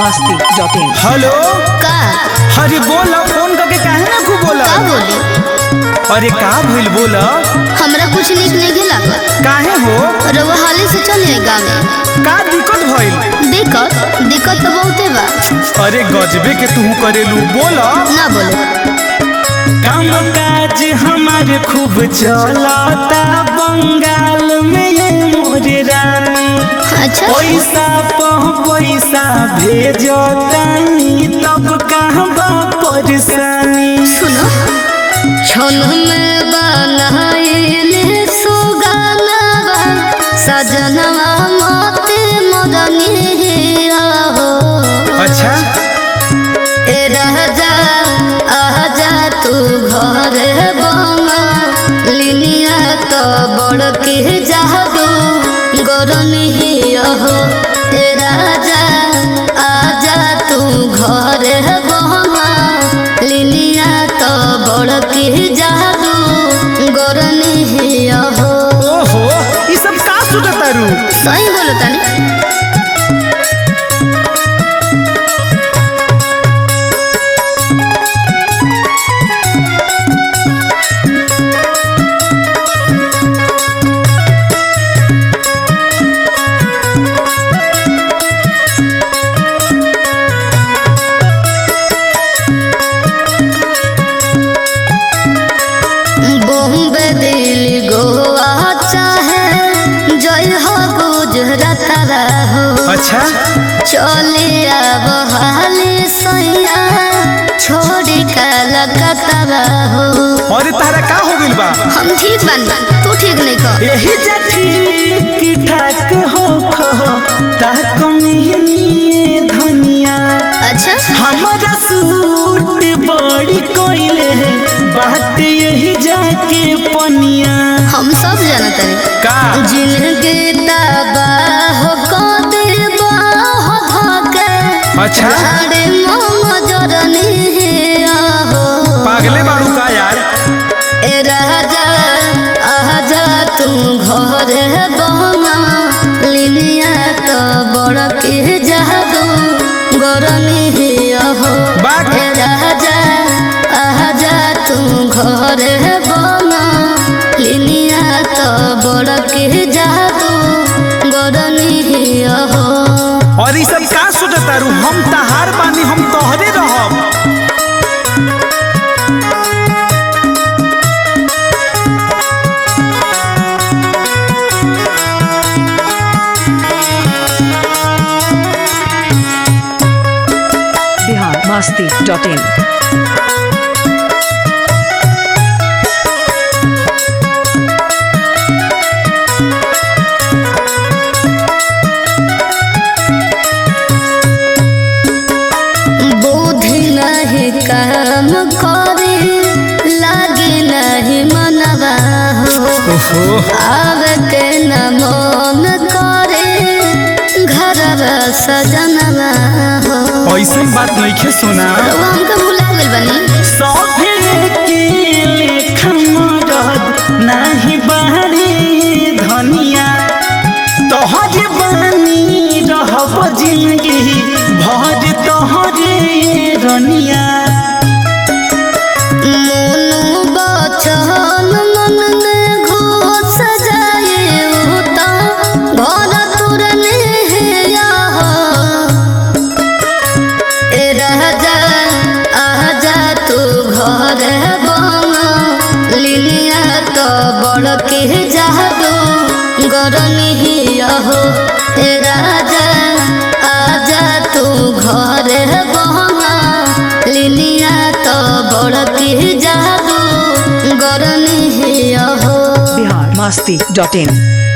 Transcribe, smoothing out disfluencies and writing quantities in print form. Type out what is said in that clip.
masti.in। Hello का अरे बोला फोन करके काहे ना खूब बोला। का बोली? अरे का भइल बोला। हमरा कुछ नीक नहीं लागल। काहे हो रउआ हाले से चल जाए गाँव में। का दिक्कत भइल। दिक्कत तो बहुते बा। अरे गजबे के तू करेलू बोला। ना बोले काम काज हमारे खूब चलता बंगाल में ये मोरे रानी। अच्छा पैसा भेजो तानी तब कहाँ बा परेशानी। सुनो छन में बनाइले सुगानवा सजनवा मोते मदनी हो। अच्छा ए राजा आजा तू घर बना लिनिया तो बड़ के जादू गरनी हो। ए राजा आजा तू घर बना लिनिया तो बड़ के जादू गरनी हो। ओहो ये सब का सुनता रू। सही बोलो तानी। बॉम्बे दिल्ली गोवा चाहे जय हो गुजरात हो। अच्छा चले अब हाली सैया छोड़ी कलकत्ता हो। और तारा का हो गइल बा। हम ठीक बन तू ठीक नहीं कर। यही ठीक ठाक हो ताक मिहिनी धनिया। अच्छा हमारा सूट बड़ी कोइले बात यही जाके पनिया। हम सब जानत हनी का जिनके तबाह को देबा हो धके। अच्छा अरे मोम जरनी हो। पागले बाड़ू का यार। ए राजा आजा तू घर बना लिनिया तो बड़ के जादू गरमी हो। बात ए राजा आजा तू घर बना लिनिया तो बड़ के जादू गरमी हो। और ये सब का सोचता रू। हम तहार बानी हम तोहरे रहब। बिहार masti.in। बुद्धि नहीं काम करे लागे नहीं मनवा हो। आवे के न मन करे घरवा सजनवा हो। ऐसी बात नहीं खे सुना। रउआ हमके भुला गेल बनी। सभे के लेखा मरद नाही बारी धनिया। तोहरे बानी रहब जिंदगी भर तोहरे रनिया। मोनू बचन मन में घुस जाए उता घर तुरने हो। ए राजा आजा तू घर बना लिनिया तो बड़ के जादू गरमी हो। ए राजा आजा तू घर बना लिनिया तो बड़ के जादू गरमी हो। बिहार masti.in।